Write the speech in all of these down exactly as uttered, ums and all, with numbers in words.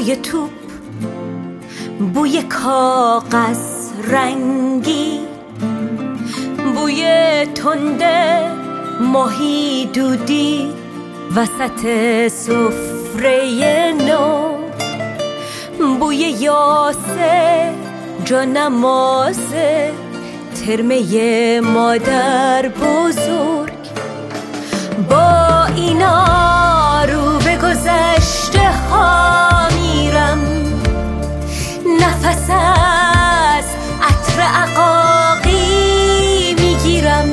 بوی توپ، بوی کاغذ رنگی، بوی تنده ماهی دودی وسط سفره نو، بوی یاسه جانمازه ترمه مادر بزرگ. با اینا رو به گذشته ها میرم، نفس از عطر عقاقی میگیرم.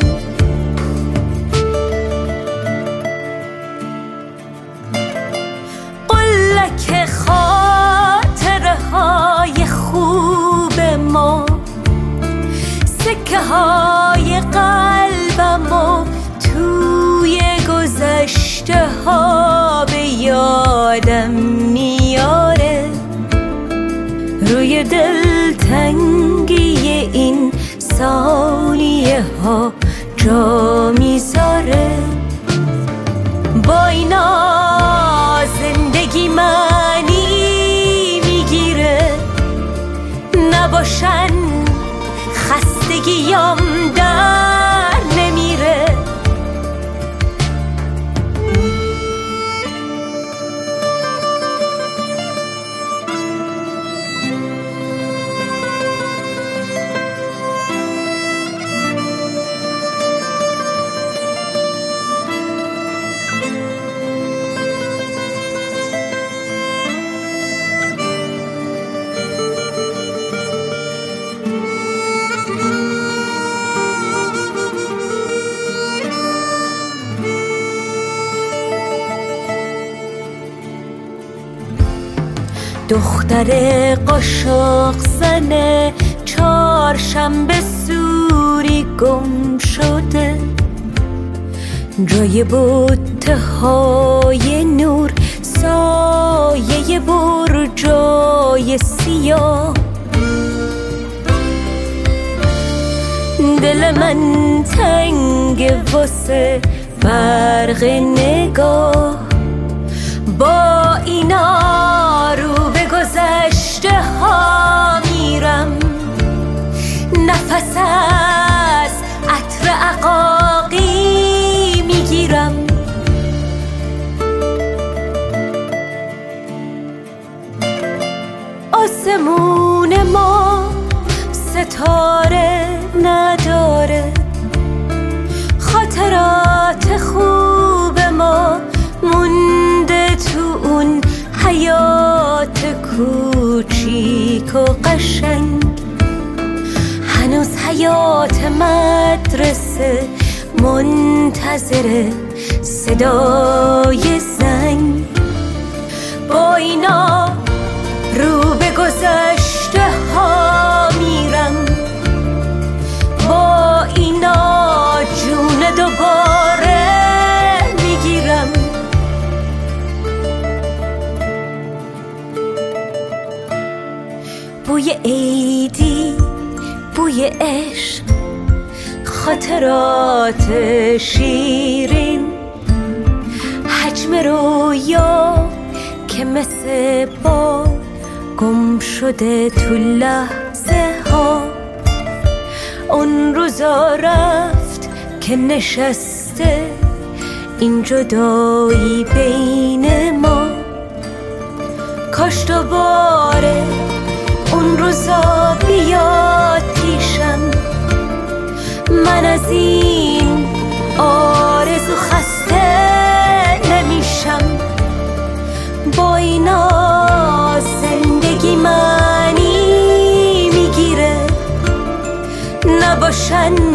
قلک خاطره های خوب ما، سکه های قلبمو توی گذشته ها به یادم میاره، روی دلتنگی این ثانیه ها جا میذاره. با اینا زندگی معنی میگیره، نباشن خستگیام در نمیره. دختر قاشق زن چهارشنبه سوری گم شده، جای بوته های نور سایه برجای سیاه. دل من تنگ واسه فرق نگاه، با اینا رو به گذشته ها میرم، نفس از عطر عقاقی میگیرم. آسمون ما ستاره نداره، خاطرات خوب ما مونده تو اون حیات کوچیک و قشنگ. هنوز حیات مدرسه منتظر صدای زنگ. با اینا رو به گذشته ها میرم، با اینا جون دوباره میگیرم. بوی عیدی، بوی عشق، خاطرات شیرین، حجم رویا که مثل با گم شده تو لحظه ها. اون روزا رفت که نشسته این جدایی بین ما، کاش دوباره اون روزا بیاد پیشم. من از این آرزو خسته نمیشم، با اینا معنی میگیره، نباشن